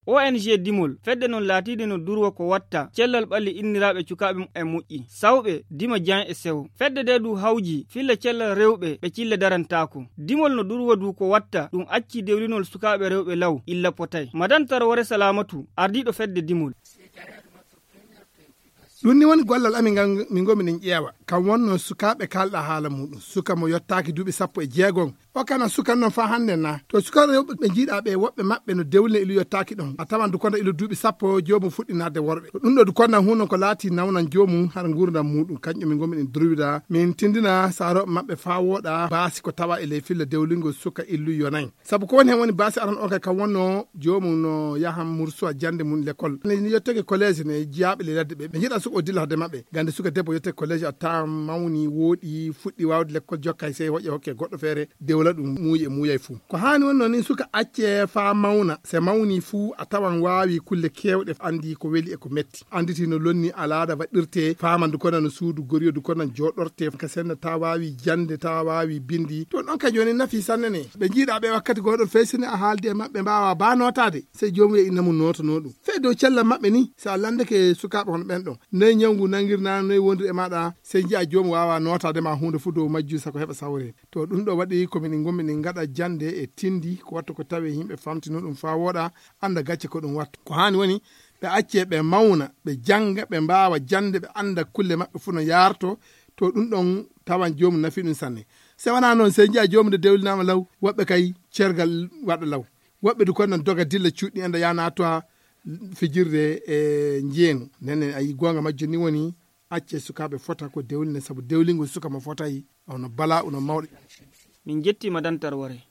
ONG dimol fedde non laatide no durwa ko watta cellal balli inniraɓe cukaɓe e muƴƴi sawɓe dima jan e sew fedde de du hawji filla cellal rewɓe ɓe cille darantako dimol no durwa du ko watta ɗum acci dewlinol sukaɓe rewɓe law illa potay madantar wore salamatu ardiɗo fedde dimol. ɗum ni woni gollal amin ngal min gomi nen ƴeewa kam wonno sukaɓe kalɗa haala muɗum suka mo yottaki duuɓi 16 o kana sukan noon fa hande na to suka rewɓe ɓe jiiɗa ɓe woɓɓe maɓɓe no dewle ilu yottaki ɗon a tawan dukonda ilu duuɓi 10 jomum fuɗɗinade worɓe ɗum ɗo dukonda huno ko laati nawnan jomum har gurdam muɗum kanƴum min gomi ɗen durwida min tindina saroɓe maɓɓe fa woɗa baasi ko tawa e ley filla dewlingol suka illu yonayi saabu ko woni hen woni baasi aran o kay kam wonno jomum no yahan mursu a jande mum l'école ne yottake collège ne jiyaɓe le ladde ɓe jiiɗa suka o dilla hade maɓɓe gande suka debbo yottake collège a tawa mawni woɗi fuɗɗi wawde l'école jokkay sey hoƴe hokke goɗɗo feere dewla ɗum muuyi e muuyay fuu ko hani wonno ni suka acce fa mawna se mawni fuu a tawan wawi kulle kewɗe andi ko weli e ko metti anditi no lonni alaada waɗirte famandu kono no suudu goriyodu kono joɗorte ka senna ta wawi jande ta wawi bindi to ɗon ka joni nafi sanne ne ɓe jiiɗa ɓe wakkati goɗon feysini a haalde e maɓɓe mbawa ba notade sey jomum e innamu notono ɗum fe dow cellal maɓɓe ni sa landeke sukaɓe hono ɓen ɗon noyi ñawgu nangirna noyi wondude e maɗa sey jiya jomum wawa notade ma hunde fu dow majju sako heɓa sawre to ɗum ɗo waɗi komin gommi ɗin gaɗa jande e tindi ko watta ko tawi yimɓe famtino ɗum fa woɗa anda gacce ko ɗum watta ko hani woni ɓe acce ɓe mawna ɓe janga ɓe mbawa jande ɓe anda kulle maɓɓe fu no yarto to ɗum ɗon tawan jomum nafi ɗum sanne se wona noon sey jiya jomum de dewlinama law woɓɓe kay cergal waɗa law woɓɓe du kono doga dilla cuuɗi enda yana to fijirde e jeenu nenne ayi gonga majjo ni woni acce sukaɓe fota ko dewline saabu dewlingol suka mo fotayi ono bala ono mawɗo. min jetti madantar wore